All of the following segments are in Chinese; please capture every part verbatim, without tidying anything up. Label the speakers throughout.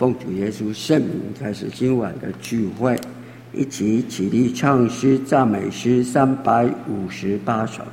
Speaker 1: 奉主耶稣圣名开始今晚的聚会，一起起立唱诗赞美诗三百五十八首。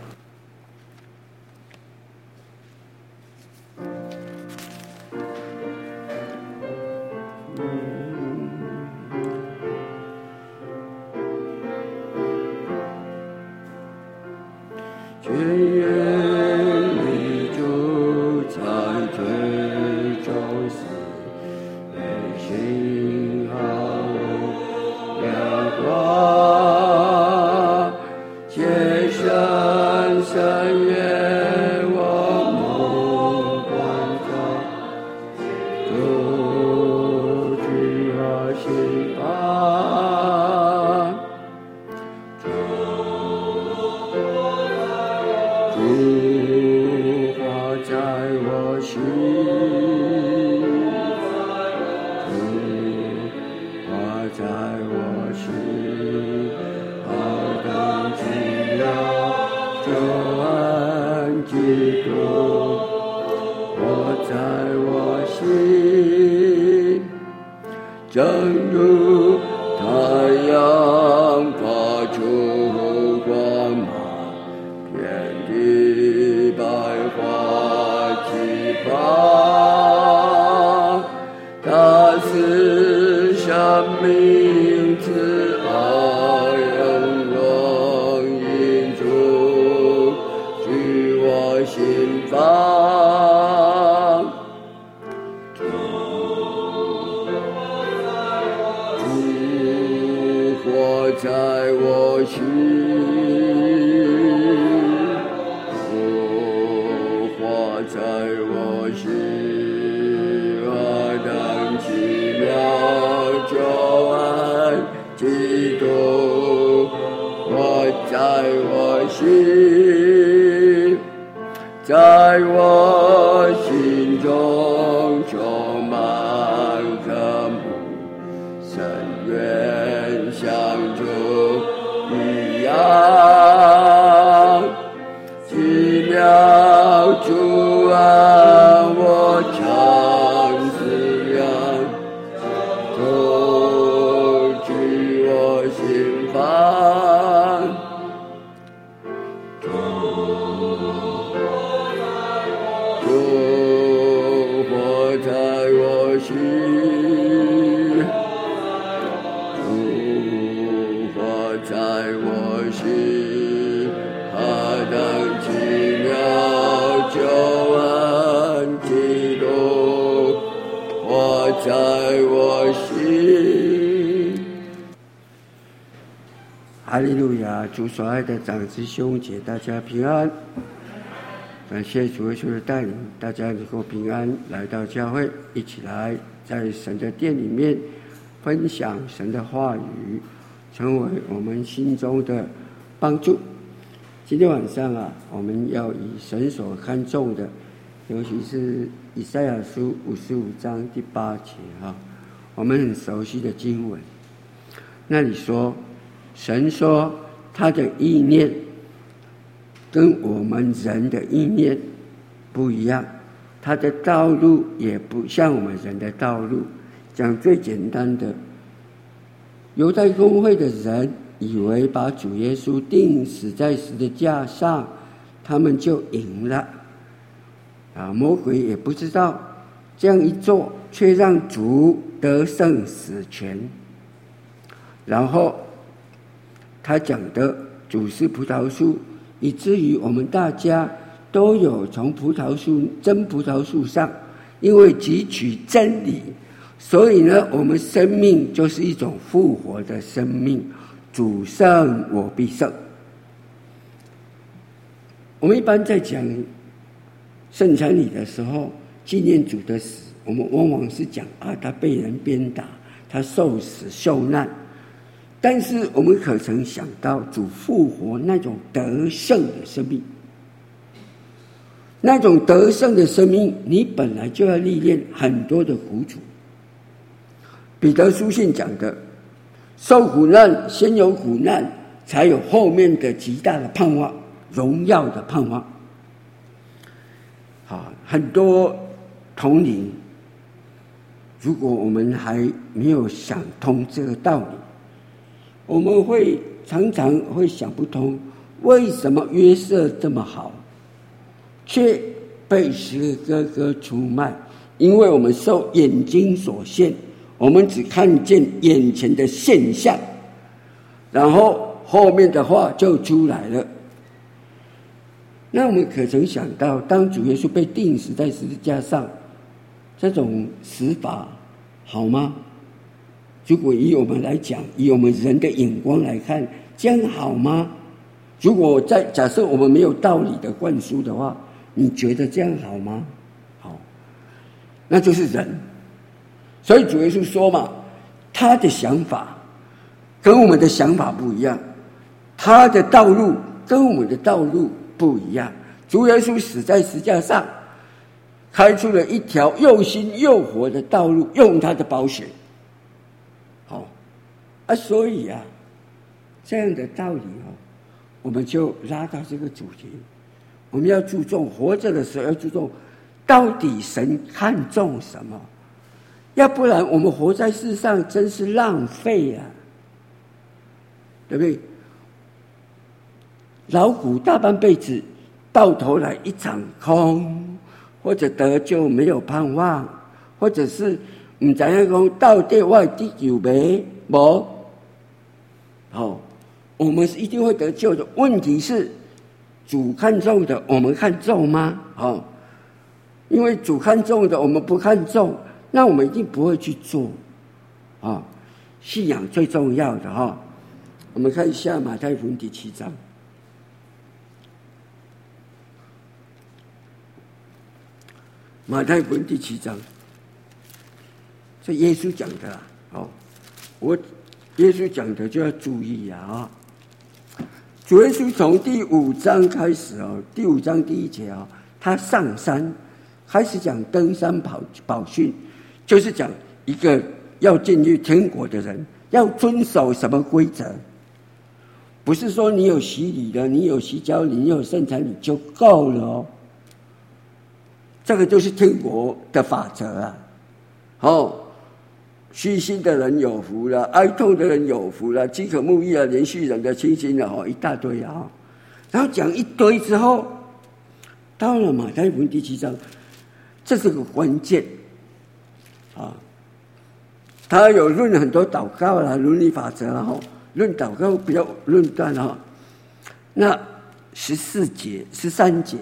Speaker 1: 哈利路亚！主所爱的长子兄姐，大家平安。感谢主耶稣的带领，大家能够平安来到教会，一起来在神的殿里面分享神的话语，成为我们心中的帮助。今天晚上啊，我们要以神所看重的，尤其是以赛亚书五十五章第八节啊，我们很熟悉的经文。那里说，神说他的意念跟我们人的意念不一样，他的道路也不像我们人的道路。讲最简单的，犹太公会的人以为把主耶稣钉死在十字架上，他们就赢了啊！魔鬼也不知道这样一做，却让主得胜死权。然后他讲的主是葡萄树，以至于我们大家都有从葡萄树真葡萄树上，因为汲取真理，所以呢，我们生命就是一种复活的生命。主胜我必胜。我们一般在讲圣餐礼的时候，纪念主的死，我们往往是讲啊，他被人鞭打，他受死受难。但是我们可曾想到主复活那种得胜的生命？那种得胜的生命，你本来就要历练很多的苦楚。彼得书信讲的，受苦难，先有苦难，才有后面的极大的盼望，荣耀的盼望。好，很多同龄如果我们还没有想通这个道理，我们会常常会想不通，为什么约瑟这么好，却被十个哥哥出卖？因为我们受眼睛所限，我们只看见眼前的现象，然后后面的话就出来了。那我们可曾想到，当主耶稣被钉死在十字架上，这种死法好吗？如果以我们来讲，以我们人的眼光来看，这样好吗？如果在假设我们没有道理的灌输的话，你觉得这样好吗？好，那就是人。所以主耶稣说嘛，他的想法跟我们的想法不一样，他的道路跟我们的道路不一样。主耶稣死在十字架上，开出了一条又新又活的道路，用他的宝血。好啊，所以啊，这样的道理哦，我们就拉到这个主题。我们要注重活着的时候，要注重到底神看重什么，要不然我们活在世上真是浪费啊，对不对？劳苦大半辈子，到头来一场空，或者得救没有盼望，或者是不知道说到底我得救没没？好，我们是一定会得救的。问题是，主看重的，我们看重吗？好，因为主看重的，我们不看重，那我们一定不会去做。啊，信仰最重要的哈。我们看一下马太福音第七章。马太福音第七章，这耶稣讲的啦。哦，我耶稣讲的就要注意啊！主耶稣从第五章开始哦，第五章第一节哦，他上山开始讲登山宝宝训，就是讲一个要进入天国的人要遵守什么规则。不是说你有洗礼了，你有洗脚礼，你有圣餐礼就够了哦。这个就是天国的法则啊！哦，虚心的人有福了，哀痛的人有福了，饥渴慕义啊，连续人的清心了，哦，一大堆啊！然后讲一堆之后，到了马太福音第七章，这是个关键啊！他有论很多祷告啦、伦理法则啦，哈，论祷告比较论断哈。那十四节、十三节。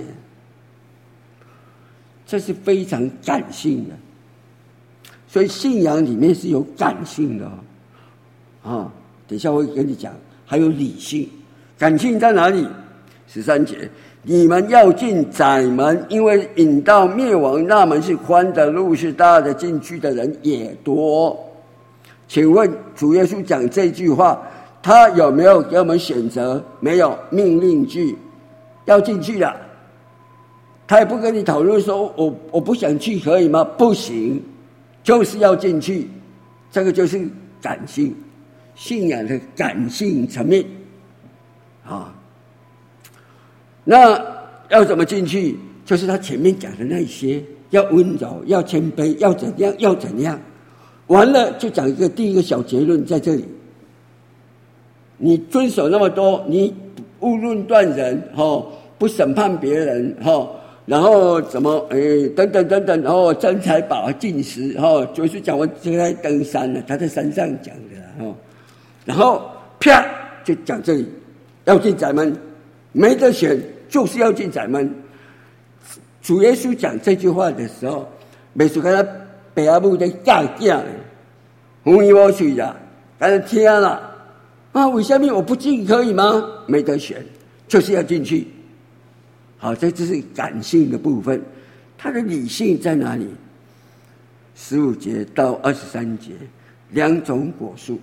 Speaker 1: 这是非常感性的，所以信仰里面是有感性的啊、哦。等一下我会跟你讲，还有理性。感性在哪里？十三节，你们要进窄门，因为引到灭亡那门是宽的，路是大的，进去的人也多。请问主耶稣讲这句话，他有没有给我们选择？没有，命令句，要进去了。他也不跟你讨论说我我不想去可以吗？不行，就是要进去。这个就是感性信仰的感性层面啊。那要怎么进去？就是他前面讲的那些，要温柔，要谦卑，要怎样，要怎样。完了就讲一个第一个小结论在这里。你遵守那么多，你勿论断人，哦，不审判别人，哦。然后怎么诶等等等等，然后真财宝进食哈，就是讲我正在登山了，他在山上讲的哈。然后啪就讲这里要进窄门，没得选就是要进窄门。主耶稣讲这句话的时候，没说跟他爸阿母在教囝，红衣我去啦，跟他听了啊，为什么我不进可以吗？没得选，就是要进去。好，这就是感性的部分，它的理性在哪里？十五节到二十三节，两种果树。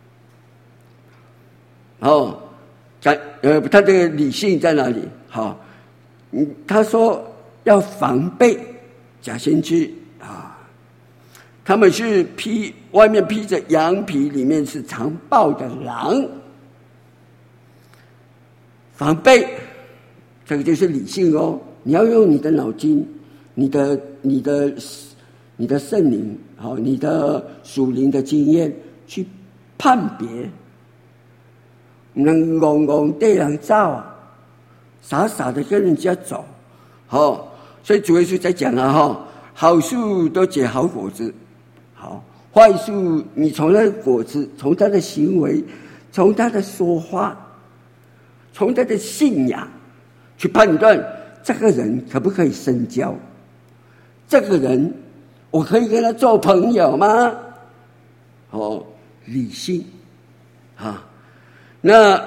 Speaker 1: 哦，感呃，他这个理性在哪里？好，嗯，他说要防备假先知啊，他们是披外面披着羊皮，里面是残暴的狼，防备。这个就是理性哦，你要用你的脑筋，你的你的你的圣灵，好，你的属灵的经验去判别，能戆戆对人走啊，傻傻的跟人家走，好，所以主耶稣在讲了哈，好树都结好果子，好，坏树你从那个果子，从他的行为，从他的说话，从他的信仰去判断这个人可不可以深交，这个人我可以跟他做朋友吗？哦，理性啊，那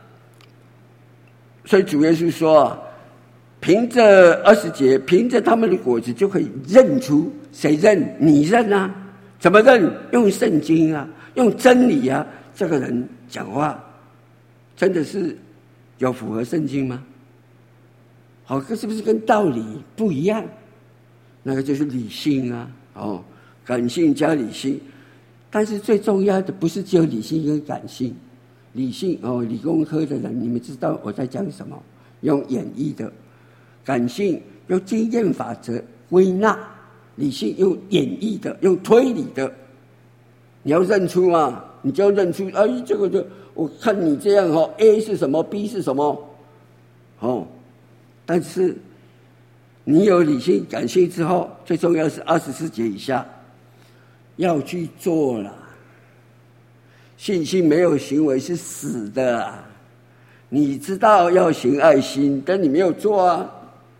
Speaker 1: 所以主耶稣说啊，凭着二十节，凭着他们的果子就可以认出，谁认？你认啊？怎么认？用圣经啊，用真理啊，这个人讲话真的是有符合圣经吗？好，这是不是跟道理不一样？那个就是理性啊，哦，感性加理性。但是最重要的不是只有理性跟感性，理性哦，理工科的人你们知道我在讲什么？用演绎的，感性用经验法则归纳，理性用演绎的，用推理的。你要认出嘛，你就要认出，哎，这个就我看你这样哦 ，A 是什么 ，B 是什么，哦。但是你有理性感性之后，最重要的是二十四节以下要去做了。信心没有行为是死的啊！你知道要行爱心，但你没有做啊。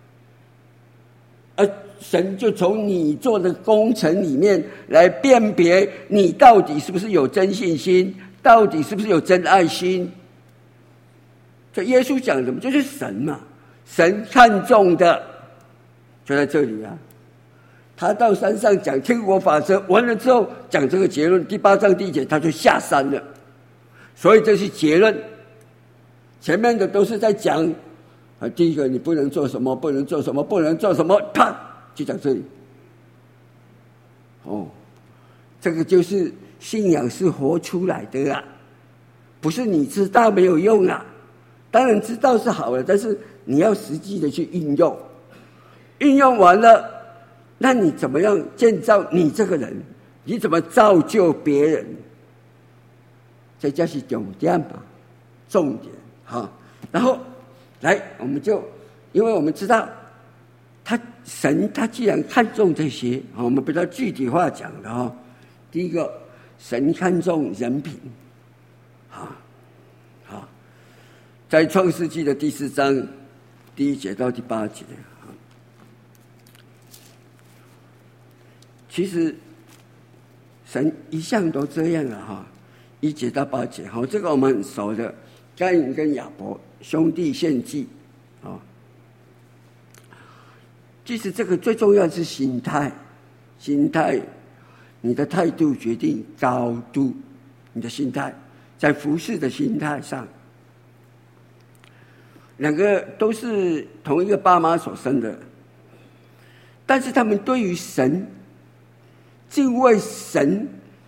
Speaker 1: 而神就从你做的工程里面来辨别你到底是不是有真信心，到底是不是有真爱心。这耶稣讲什么？就是神嘛。神看重的就在这里啊！他到山上讲天国法则，完了之后讲这个结论，第八章第一节他就下山了。所以这是结论，前面的都是在讲啊，第一个你不能做什么，不能做什么，不能做什么，啪就讲这里。哦，这个就是信仰是活出来的啊，不是你知道没有用啊。当然知道是好了，但是你要实际的去运用，运用完了，那你怎么样建造你这个人？你怎么造就别人？这就是重点嘛，重点哈。然后来，我们就因为我们知道，他神他既然看重这些，我们比较具体化讲的哈。第一个，神看重人品，啊。在创世纪的第四章第一节到第八节，其实神一向都这样了哈，一节到八节，好，这个我们很熟的，该隐跟亚伯兄弟献祭啊。其实这个最重要的是心态，心态，你的态度决定高度，你的心态在服事的心态上。两个都是同一个爸妈所生的，但是他们对于神、敬畏神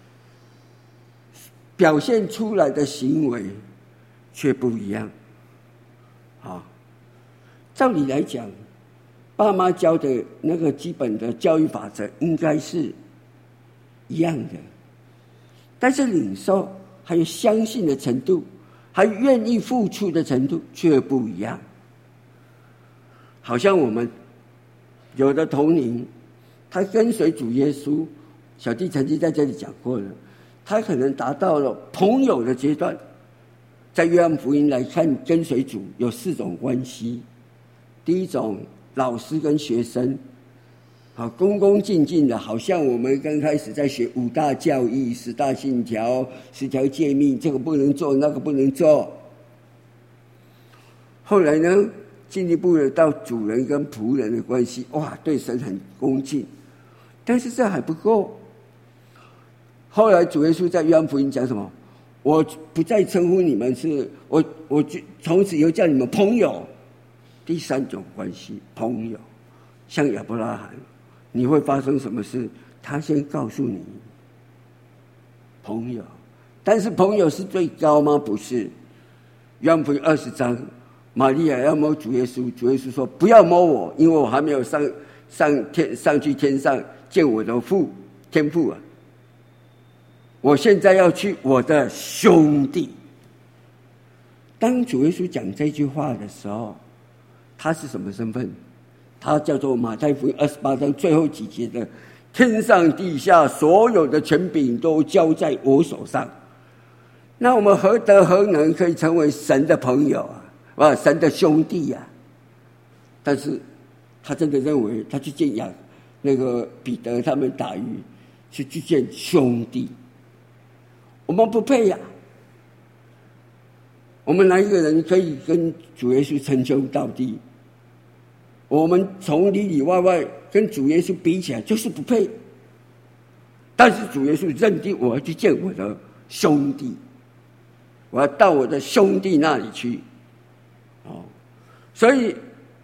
Speaker 1: 表现出来的行为却不一样。啊，照理来讲，爸妈教的那个基本的教育法则应该是一样的，但是领受还有相信的程度，还愿意付出的程度却不一样。好像我们有的同龄，他跟随主耶稣，小弟曾经在这里讲过了，他可能达到了朋友的阶段。在约翰福音来看，跟随主有四种关系。第一种，老师跟学生，好恭恭敬敬的，好像我们刚开始在学五大教义、十大信条、十条诫命，这个不能做，那个不能做。后来呢，进一步的到主人跟仆人的关系，哇，对神很恭敬，但是这还不够。后来主耶稣在约翰福音讲什么？我不再称呼你们是我，我从此以后叫你们朋友。第三种关系，朋友，像亚伯拉罕，你会发生什么事？他先告诉你，朋友。但是朋友是最高吗？不是。约翰福音二十章，玛利亚要摸主耶稣，主耶稣说不要摸我，因为我还没有上上天上去天上见我的父天父啊！我现在要去我的兄弟。当主耶稣讲这句话的时候，他是什么身份？他叫做马太福音二十八章最后几节的天上地下所有的权柄都交在我手上。那我们何德何能可以成为神的朋友啊？啊，神的兄弟啊！但是他真的认为他去见亚那个彼得他们打鱼是去见兄弟，我们不配呀、啊！我们哪一个人可以跟主耶稣称兄道弟？我们从里里外外跟主耶稣比起来就是不配。但是主耶稣认定我要去见我的兄弟，我要到我的兄弟那里去。哦，所以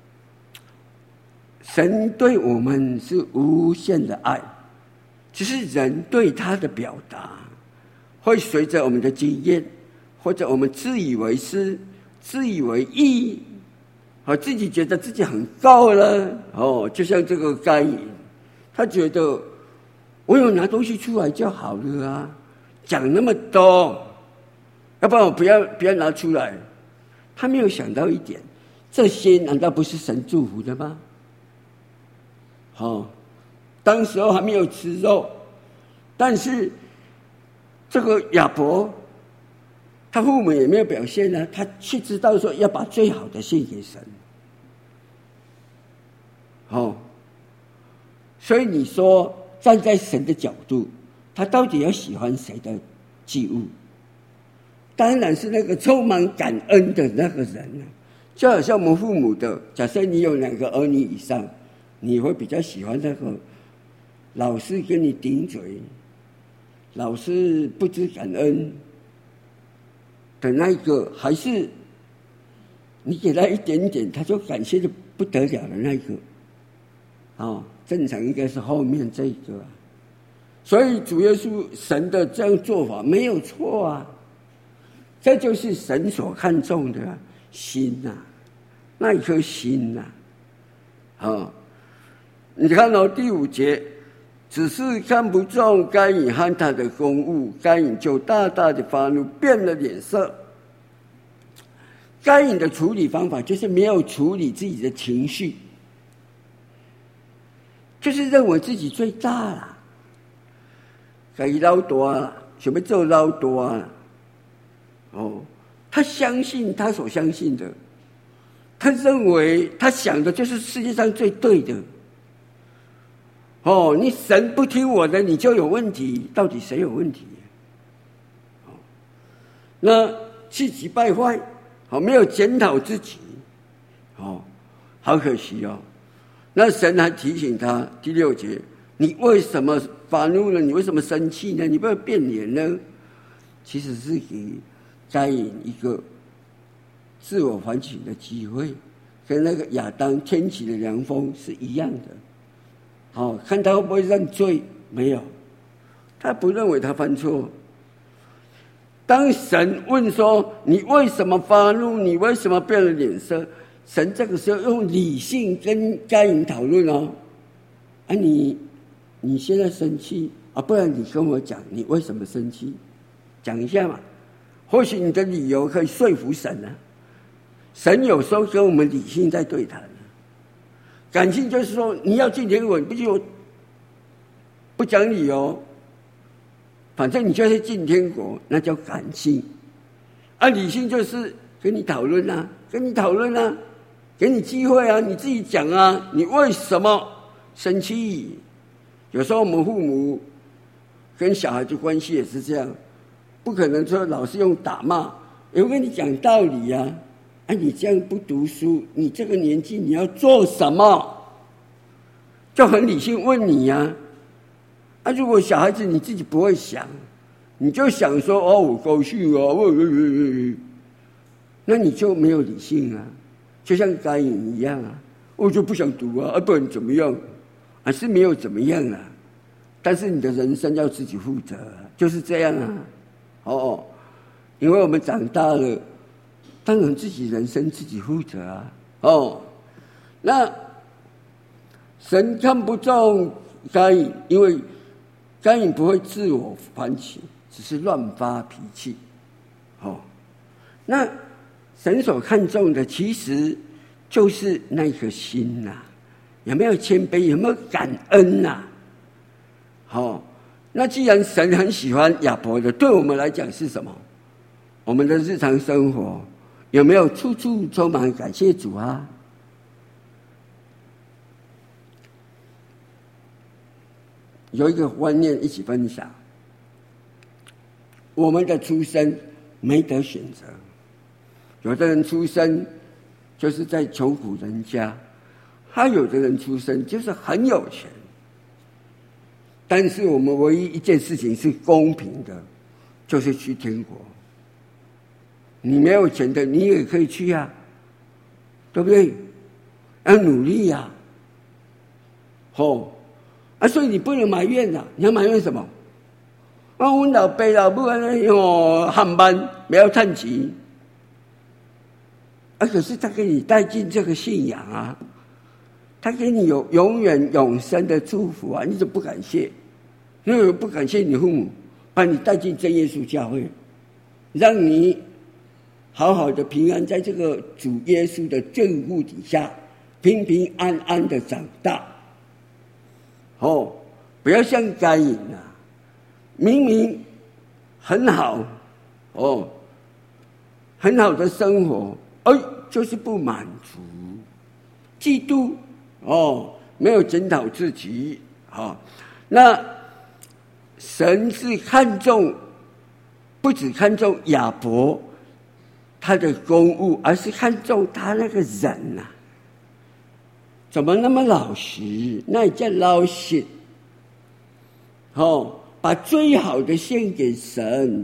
Speaker 1: 神对我们是无限的爱，只是人对他的表达会随着我们的经验，或者我们自以为是、自以为义，和自己觉得自己很高了。哦，就像这个该隐，他觉得我有拿东西出来就好了啊，讲那么多，要不然我不要不要拿出来。他没有想到一点，这些难道不是神祝福的吗？哦，当时候还没有吃肉，但是这个亚伯他父母也没有表现呢，他却知道说要把最好的献给神。哦，所以你说站在神的角度，他到底要喜欢谁的祭物？当然是那个充满感恩的那个人啊，就好像我们父母的，假设你有两个儿女以上，你会比较喜欢那个老是跟你顶嘴，老是不知感恩的那一个，还是你给他一点点他就感谢的不得了的那一个？哦，正常应该是后面这一个啊。所以主耶稣神的这样做法没有错啊，这就是神所看重的心呐、啊，那一颗心呐、啊。哦，你看到、哦、第五节，只是看不中该隐和他的公物，该隐就大大的发怒，变了脸色。该隐的处理方法就是没有处理自己的情绪，就是认为自己最大了，该老大了，想要做老大了。哦，他相信他所相信的，他认为他想的就是世界上最对的。哦，你神不听我的，你就有问题。到底谁有问题？哦，那气急败坏，哦，没有检讨自己，哦，好可惜哦。那神还提醒他，第六节，你为什么发怒呢？你为什么生气呢？你不要变脸呢？其实是给该隐一个自我反省的机会，跟那个亚当天起的凉风是一样的。哦，看他会不会认罪？没有，他不认为他犯错。当神问说：“你为什么发怒？你为什么变了脸色？”神这个时候用理性跟该隐讨论哦。啊你，你你现在生气啊？不然你跟我讲，你为什么生气？讲一下嘛。或许你的理由可以说服神啊。神有时候跟我们理性在对谈，感性就是说你要进天国，你不就不讲理由，反正你就是进天国，那叫感性。啊，理性就是跟你讨论啊，跟你讨论啊，给你机会啊，你自己讲啊，你为什么生气？有时候我们父母跟小孩子关系也是这样。不可能说老是用打骂，我跟你讲道理呀、啊！啊，你这样不读书，你这个年纪你要做什么？就很理性问你呀、啊！啊，如果小孩子你自己不会想，你就想说哦，我高兴啊，我那你就没有理性啊，就像该隐一样啊，我就不想读啊，啊，不然怎么样？啊，是没有怎么样啊，但是你的人生要自己负责，就是这样啊。哦，因为我们长大了，当然自己人生自己负责啊。哦，那神看不重该隐，因为该隐不会自我反省，只是乱发脾气。哦，那神所看重的其实就是那颗心呐、啊，有没有谦卑，有没有感恩呐、啊？好、哦，那既然神很喜欢亚伯的，对我们来讲是什么？我们的日常生活有没有处处充满感谢主啊？有一个观念一起分享，我们的出生没得选择，有的人出生就是在穷苦人家，还有的人出生就是很有钱。但是我们唯一一件事情是公平的，就是去天国。你没有钱的，你也可以去啊，对不对？要努力呀、啊，吼啊！所以你不能埋怨啊，你要埋怨什么？啊，我老爸老母安尼哦，上班不要趁钱，啊，可是他给你带进这个信仰啊，他给你有永远永生的祝福啊，你怎么不感谢？你怎么不感谢你父母把你带进真耶稣教会，让你好好的平安在这个主耶稣的眷顾底下，平平安安的长大。哦，不要像该隐啊，明明很好，哦，很好的生活，哎，就是不满足，嫉妒，哦，没有检讨自己，哦，那神是看重，不只看重亚伯他的公务，而是看重他那个人呐、啊，怎么那么老实？那也叫老实。哦，把最好的献给神。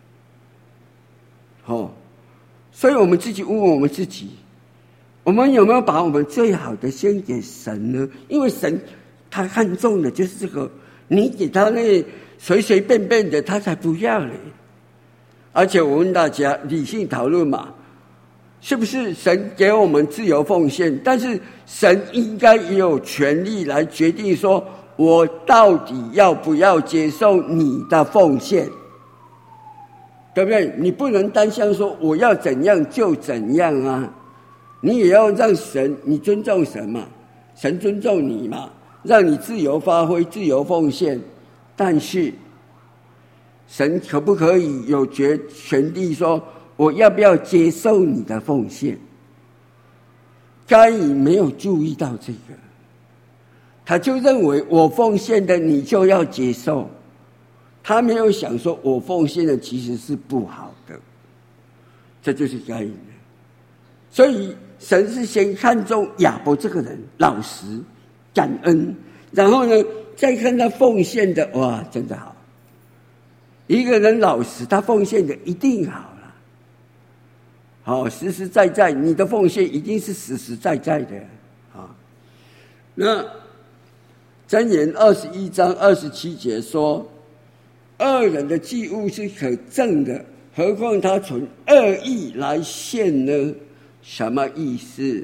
Speaker 1: 哦，所以我们自己问问我们自己，我们有没有把我们最好的献给神呢？因为神他看重的就是这个，你给他那随随便便的，他才不要嘞。而且我问大家，理性讨论嘛，是不是神给我们自由奉献？但是神应该也有权利来决定说，我到底要不要接受你的奉献，对不对？你不能单向说我要怎样就怎样啊，你也要让神，你尊重神嘛，神尊重你嘛，让你自由发挥、自由奉献。但是神可不可以有决权利说我要不要接受你的奉献？该隐没有注意到这个，他就认为我奉献的你就要接受，他没有想说我奉献的其实是不好的，这就是该隐。所以神是先看重亚伯这个人老实感恩，然后呢再看他奉献的，哇，真的好。一个人老实，他奉献的一定好了，好，实实在在，你的奉献一定是实实在在的啊。那箴言二十一章二十七节说，恶人的祭物是可憎的，何况他存恶意来献呢？什么意思？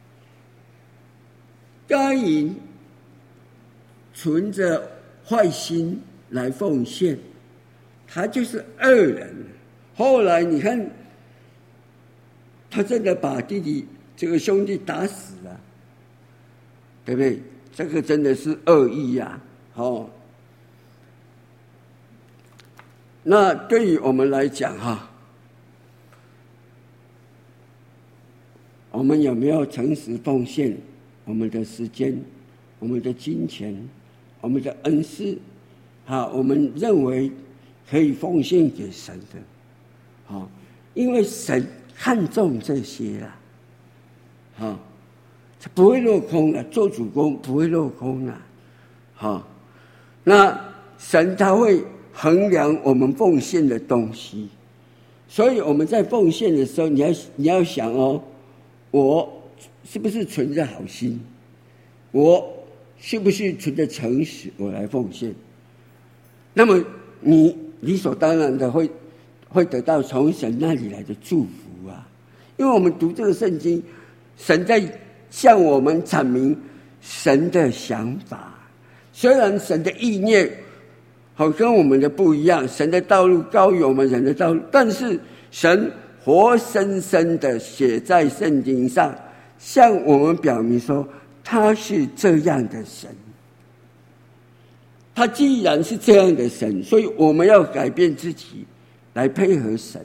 Speaker 1: 该隐存着坏心来奉献，他就是恶人。后来你看，他真的把弟弟这个兄弟打死了，对不对？这个真的是恶意呀、啊！哦，那对于我们来讲哈，我们有没有诚实奉献我们的时间、我们的金钱、我们的恩赐？啊，我们认为可以奉献给神的，好，因为神看重这些啦，好，不会落空的，做主公不会落空的，好，那神他会衡量我们奉献的东西，所以我们在奉献的时候，你要你要想哦，我是不是存着好心？我是不是存着诚实？我来奉献，那么你理所当然的会会得到从神那里来的祝福啊！因为我们读这个圣经，神在向我们阐明神的想法。虽然神的意念好跟我们的不一样，神的道路高于我们人的道路，但是神活生生的写在圣经上，向我们表明说他是这样的神。他既然是这样的神，所以我们要改变自己来配合神。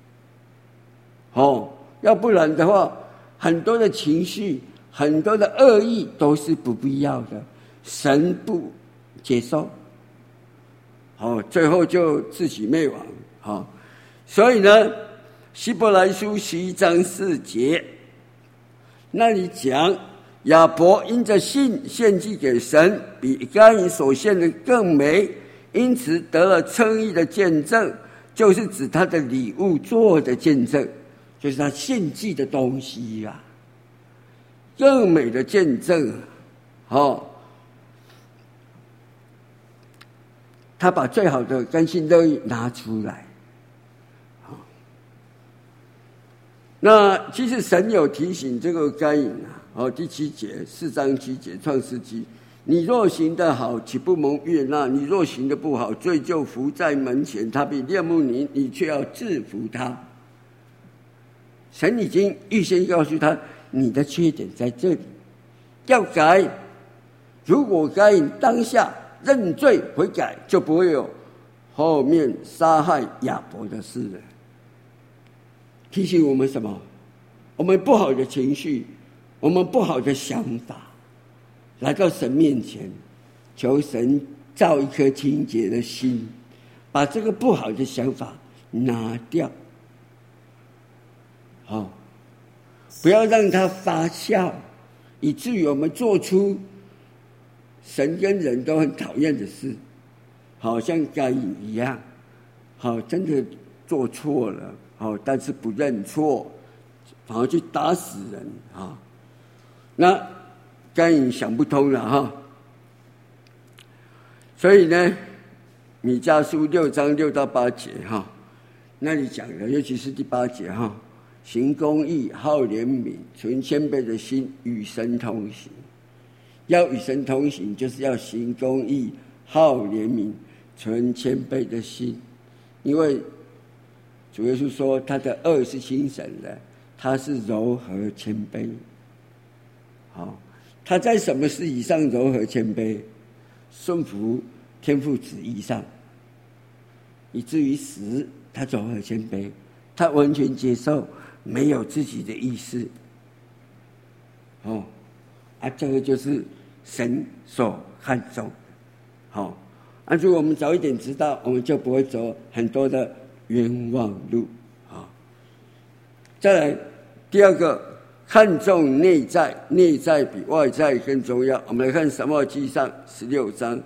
Speaker 1: 哦，要不然的话，很多的情绪，很多的恶意都是不必要的，神不接受。哦，最后就自己灭亡。哦，所以呢，希伯来书十一章四节那里讲，亚伯因着信献祭给神，比该隐所献的更美，因此得了称义的见证，就是指他的礼物做的见证，就是他献祭的东西啊，更美的见证。哦，他把最好的甘心乐意拿出来。那其实神有提醒这个该隐啊，哦，第七节四章七节创世纪，你若行得好，岂不蒙悦纳？你若行得不好，罪就伏在门前，他必恋慕你，你却要制服他。神已经预先告诉他，你的缺点在这里，要改。如果该隐当下认罪悔改，就不会有后面杀害亚伯的事了。提醒我们什么？我们不好的情绪，我们不好的想法，来到神面前，求神造一颗清洁的心，把这个不好的想法拿掉。好，不要让它发酵，以至于我们做出神跟人都很讨厌的事，好像该隐一样。好，真的做错了。好，但是不认错，反而去打死人啊！那该隐想不通了哈。所以呢，米迦书六章六到八节哈，那里讲的，尤其是第八节哈，行公义，好怜悯，存谦卑的心，与神同行。要与神同行，就是要行公义，好怜悯，存谦卑的心，因为主耶稣说他的恶是轻省的，他是柔和谦卑。好，他在什么事以上柔和谦卑？顺服天父旨意上，以至于死他柔和谦卑，他完全接受，没有自己的意思。哦，啊，这个就是神所看重的。好，啊，如果我们早一点知道，我们就不会走很多的冤枉路啊！再来第二个，看重内在，内在比外在更重要。我们来看撒母耳记上十六章，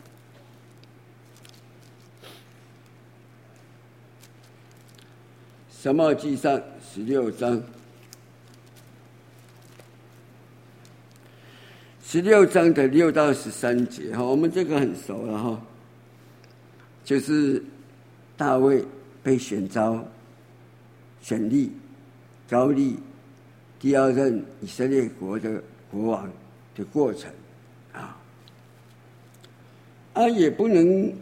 Speaker 1: 撒母耳记上十六章，十六章的六到十三节哈，我们这个很熟了哈，就是大卫被选召、选立、高立第二任以色列国的国王的过程啊，啊也不能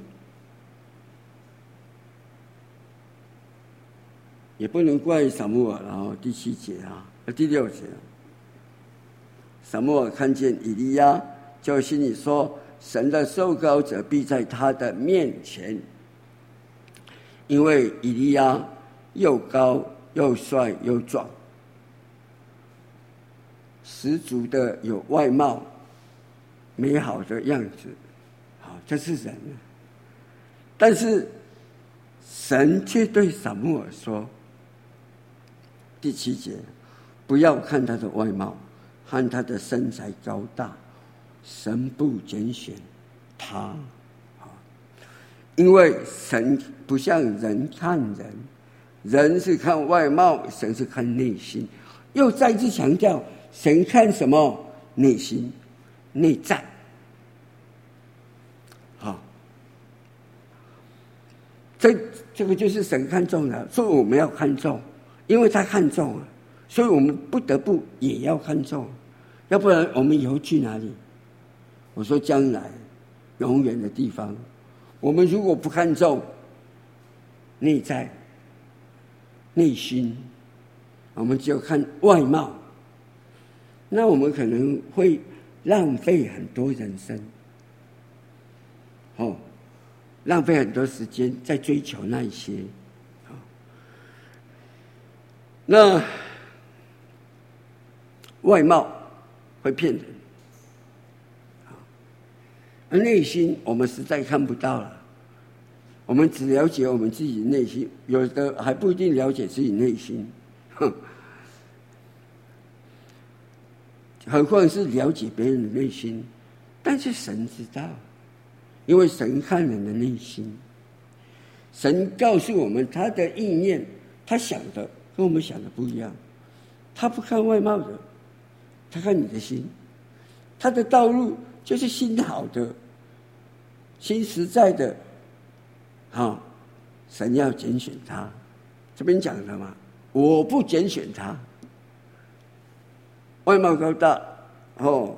Speaker 1: 也不能怪撒母耳了哈。第七节啊，第六节，撒母耳看见以利亚，就心里说：神的受膏者必在他的面前。因为以利亚又高又帅又壮，十足的有外貌美好的样子，好，这是人。但是神却对撒母耳说，第七节，不要看他的外貌，看他的身材高大，神不拣选他。因为神不像人看人，人是看外貌，神是看内心。又再次强调，神看什么？内心、内在。好，这这个就是神看重的，所以我们要看重，因为他看重了，所以我们不得不也要看重。 要不然我们以后去哪里？我说将来永远的地方，我们如果不看重内在内心，我们只有看外貌，那我们可能会浪费很多人生，哦，浪费很多时间在追求那一些，哦，那外貌会骗人，而内心我们实在看不到了。我们只了解我们自己的内心，有的还不一定了解自己内心，哼，何况是了解别人的内心。但是神知道，因为神看人的内心，神告诉我们他的意念，他想的跟我们想的不一样。他不看外貌的，他看你的心。他的道路就是心好的，心实在的。好，哦，神要拣选他，这边讲了嘛，我不拣选他，外貌高大，哦，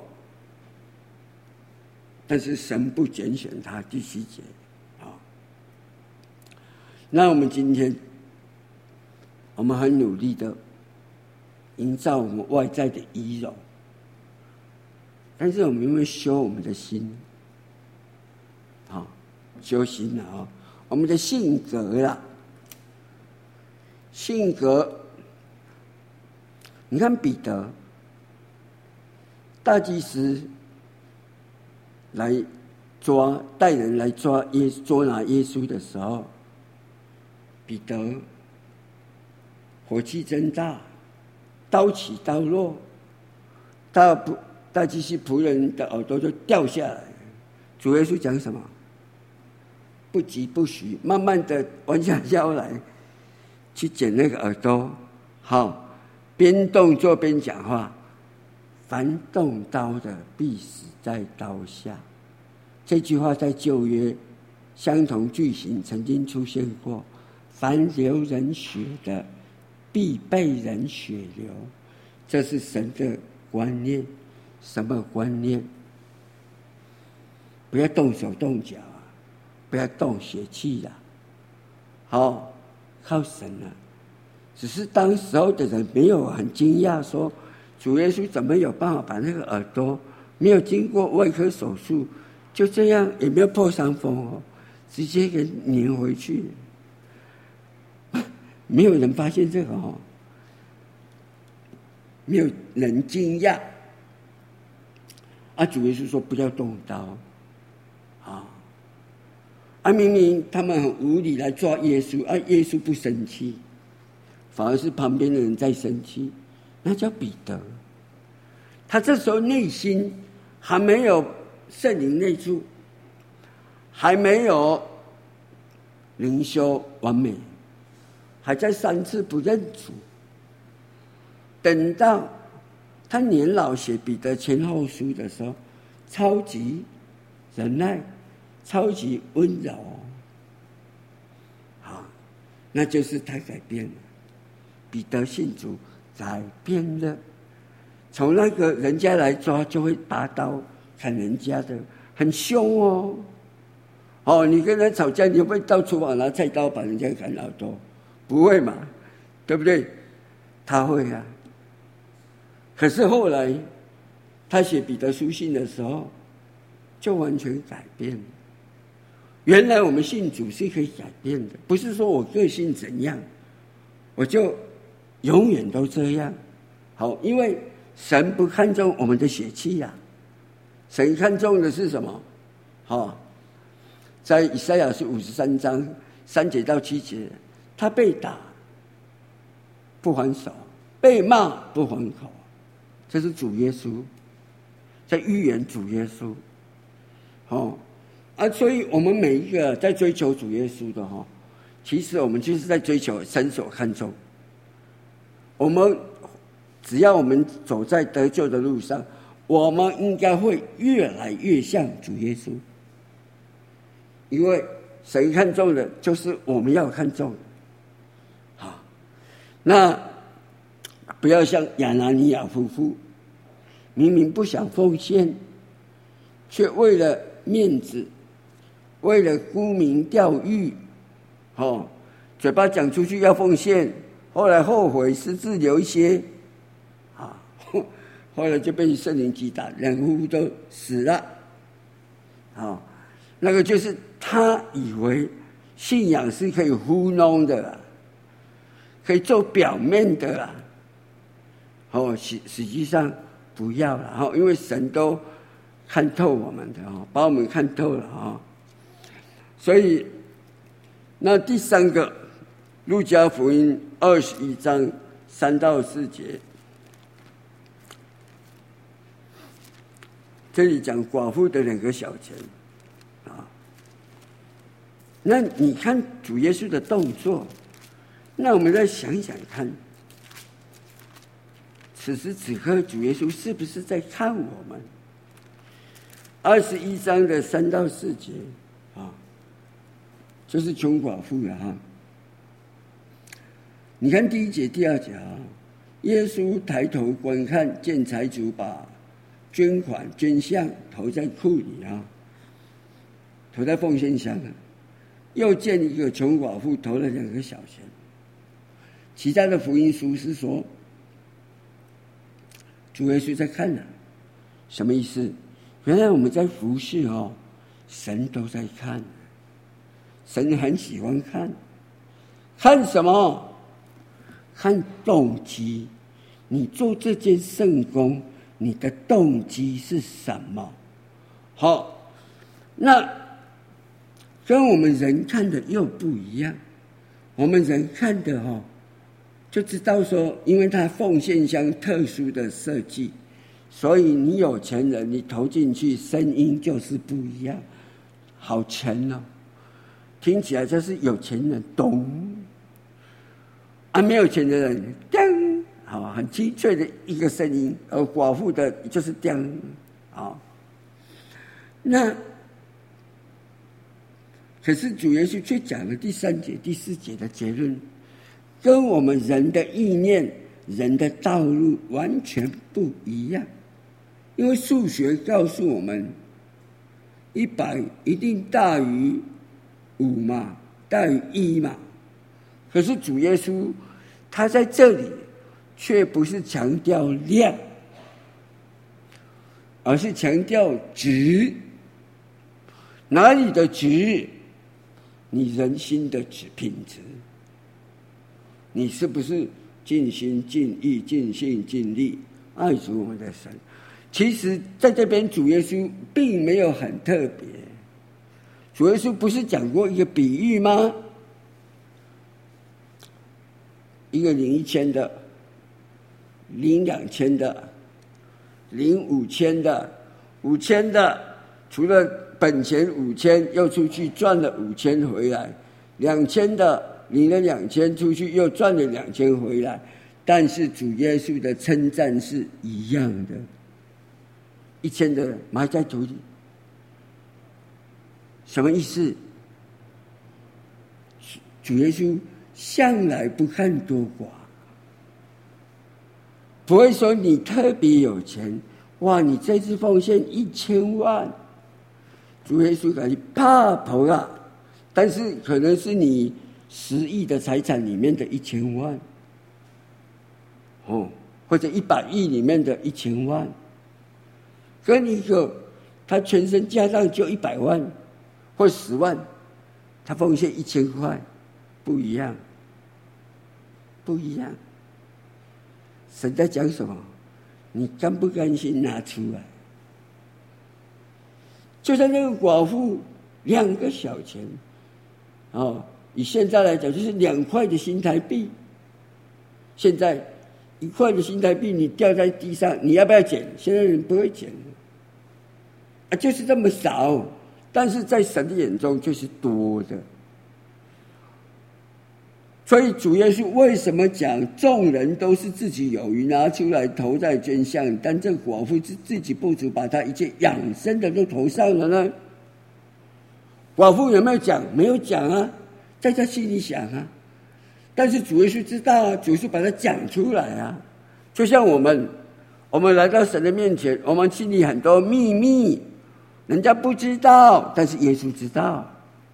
Speaker 1: 但是神不拣选他，第七节，啊，哦，那我们今天，我们很努力的营造我们外在的仪容，但是我们有没有修我们的心？好，哦，修心了啊，哦。我们的性格啦，性格，你看彼得，大祭司来抓带人来抓耶捉拿耶稣的时候，彼得火气真大，刀起刀落，大不大祭司仆人的耳朵就掉下来。主耶稣讲什么？不急不徐，慢慢的弯下腰来去剪那个耳朵，好，边动作边讲话。凡动刀的，必死在刀下。这句话在旧约相同句型曾经出现过。凡流人血的，必被人血流。这是神的观念。什么观念？不要动手动脚。不要动血气啦，好，靠神了。只是当时候的人没有很惊讶，说主耶稣怎么有办法把那个耳朵没有经过外科手术，就这样也没有破伤风哦，直接给粘回去，没有人发现这个哦，没有人惊讶。啊，主耶稣说不要动刀，啊。啊，明明他们很无理来抓耶稣，啊，耶稣不生气，反而是旁边的人在生气，那叫彼得。他这时候内心还没有圣灵内住，还没有灵修完美，还在三次不认主。等到他年老写彼得前后书的时候，超级忍耐。超级温柔，好，那就是他改变了。彼得信主改变了，从那个人家来抓就会拔刀砍人家的，很凶哦。哦，你跟人吵架，你会不会到厨房拿菜刀把人家砍耳朵？不会嘛，对不对？他会啊。可是后来他写彼得书信的时候，就完全改变了。原来我们信主是可以改变的，不是说我个性怎样，我就永远都这样。好，因为神不看重我们的血气呀，神看重的是什么？好，在以赛亚是五十三章三节到七节，他被打不还手，被骂不还口，这是主耶稣在预言主耶稣。好。啊，所以我们每一个在追求主耶稣的哈，其实我们就是在追求神所看重。我们只要我们走在得救的路上，我们应该会越来越像主耶稣，因为神看重的就是我们要看重的。好，那不要像亚拿尼亚夫妇， 明明不想奉献，却为了面子，为了沽名钓誉，哦，嘴巴讲出去要奉献，后来后悔失智流血，啊，后来就被圣灵击打，两个夫妇都死了。啊，那个就是他以为信仰是可以糊弄的啦，可以做表面的啦。哦，实实际上不要了哈，因为神都看透我们的哦，把我们看透了啊。所以，那第三个，路加福音二十一章三到四节，这里讲寡妇的两个小钱啊。那你看主耶稣的动作，那我们再想想看。此时此刻，主耶稣是不是在看我们？二十一章的三到四节啊，就是穷寡妇了哈。你看第一节、第二节啊，耶稣抬头观看，见财主把捐款捐项投在库里啊，投在奉献箱啊，又见一个穷寡妇投了两个小钱。其他的福音书是说，主耶稣在看呢、啊，什么意思？原来我们在服事哦，神都在看，神很喜欢看，看什么？看动机。你做这件圣工，你的动机是什么？好，那跟我们人看的又不一样。我们人看的哦，就知道说，因为它奉献箱特殊的设计，所以你有钱人，你投进去声音就是不一样，好沉哦，听起来就是有钱人咚，啊，没有钱的人叮，好，很清脆的一个声音，而寡妇的就是叮，啊，那可是主耶稣却讲了第三节、第四节的结论。跟我们人的意念、人的道路完全不一样，因为数学告诉我们，一百一定大于五嘛，大于一嘛。可是主耶稣他在这里却不是强调量，而是强调值。哪里的值？你人心的值品质。你是不是尽心尽意尽性尽力爱主我们的神？其实在这边主耶稣并没有很特别，主耶稣不是讲过一个比喻吗？一个领一千的，领两千的，领五千的，五千的除了本钱五千，又出去赚了五千回来，两千的领了两千出去，又赚了两千回来，但是主耶稣的称赞是一样的。一千的埋在土里，什么意思？主耶稣向来不看多寡，不会说你特别有钱，哇，你这次奉献一千万，主耶稣感觉怕头啊，但是可能是你十亿的财产里面的一千万，哦，或者一百亿里面的一千万，跟一个他全身加上就一百万或十万，他奉献一千块，不一样，不一样。神在讲什么？你甘不甘心拿出来？就像那个寡妇，两个小钱，哦。以现在来讲，就是两块的新台币。现在一块的新台币，你掉在地上，你要不要捡？现在人不会捡，啊，就是这么少。但是在神的眼中，就是多的。所以主耶稣为什么讲众人都是自己有余拿出来投在捐项，但这寡妇是自己不足，把他一切养生的都投上了呢？寡妇有没有讲？没有讲啊。在他心里想啊，但是主耶稣知道啊，主耶稣把它讲出来啊。就像我们， 我们来到神的面前，我们心里很多秘密，人家不知道，但是耶稣知道。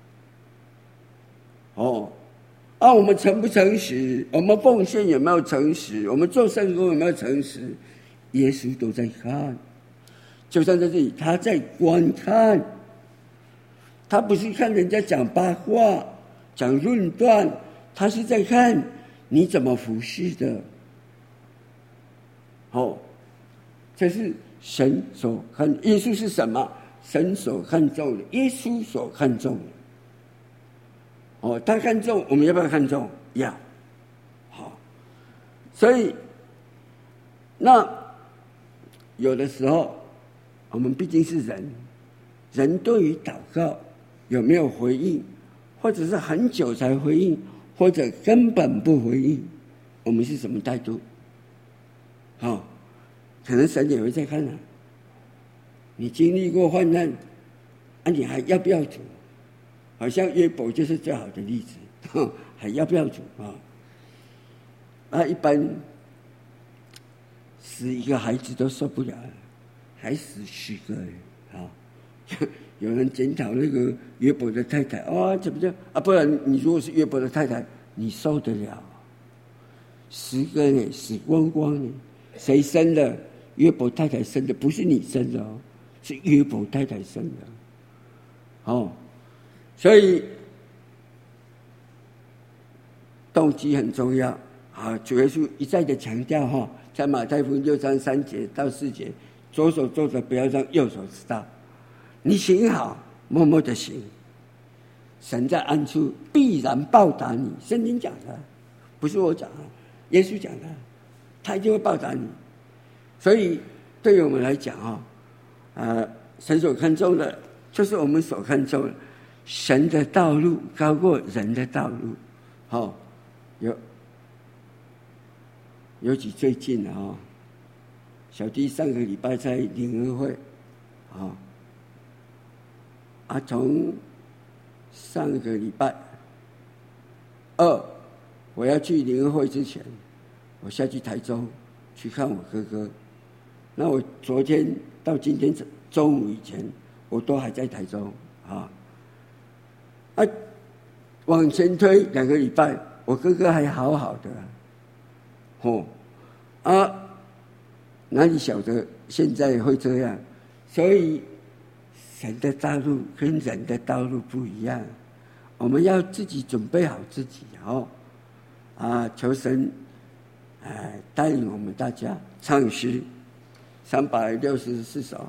Speaker 1: 哦，啊，我们诚不诚实？我们奉献有没有诚实？我们做圣工有没有诚实？耶稣都在看，就像在这里，他在观看。他不是看人家讲八卦、讲论断，他是在看你怎么服侍的。哦，这是神所看，耶稣是什么？神所看重的，耶稣所看重的。哦，他看重，我们要不要看重？要。好，所以那有的时候，我们毕竟是人，人对于祷告有没有回应，或者是很久才回应，或者根本不回应，我们是什么态度？好、哦，可能神也会在看啊。你经历过患难，啊，你还要不要主？好像约伯就是最好的例子，还要不要主啊？啊，一般死一个孩子都受不了，还死十个啊！有人检讨那个约伯的太太啊，怎么样啊？不然你如果是约伯的太太，你受得了？十个呢，死光光呢？谁生的？约伯太太生的，不是你生的哦，是约伯太太生的。哦。所以动机很重要啊！主耶稣一再的强调哈，在马太福音六章三节到四节，左手做的不要让右手知道，你行好，默默的行，神在暗处必然报答你。圣经讲的，不是我讲的，耶稣讲的，他一定会报答你。所以对于我们来讲哈，呃，神所看重的，就是我们所看重的。神的道路高过人的道路，哦，有尤其最近啊、哦，小弟上个礼拜在灵恩会，啊、哦，啊，从上个礼拜二我要去灵恩会之前，我下去台中去看我哥哥。那我昨天到今天中午以前，我都还在台中啊。啊，往前推两个礼拜，我哥哥还好好的，哦，啊，哪里晓得现在会这样？所以神的道路跟人的道路不一样，我们要自己准备好自己哦，啊，求神，哎，带领我们大家唱诗三百六十四首。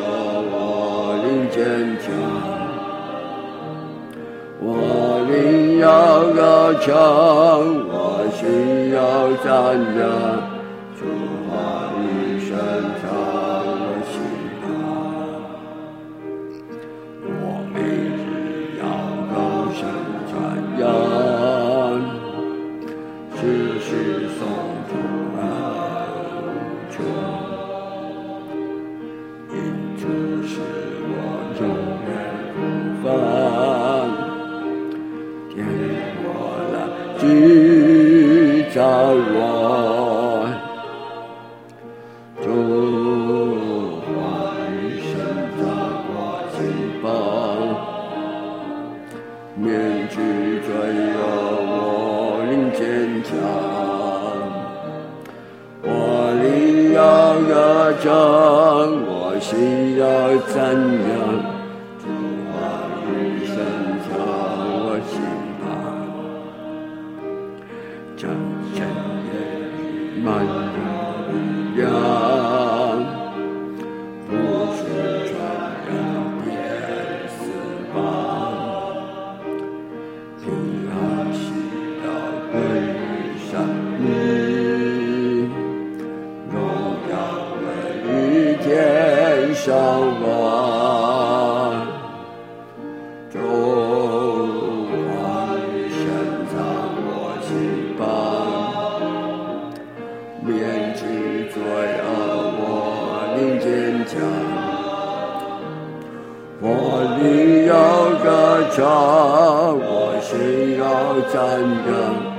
Speaker 2: 我灵
Speaker 1: 要歌唱，我心要赞扬，主话语深藏我心啊。我每日要高声传扬，时时颂主恩宠，因主是我永远不放，天我来居在我，主话语深藏我心房，面具罪恶我灵坚强，我灵要歌唱，我心要赞扬，主话语深藏我心旁，真正的满有力量，不是传扬遍四方，平安喜乐归于上帝，荣耀归于天上望，主话语深藏我心房，免去罪恶我灵坚强，我灵要歌唱，我心要赞扬，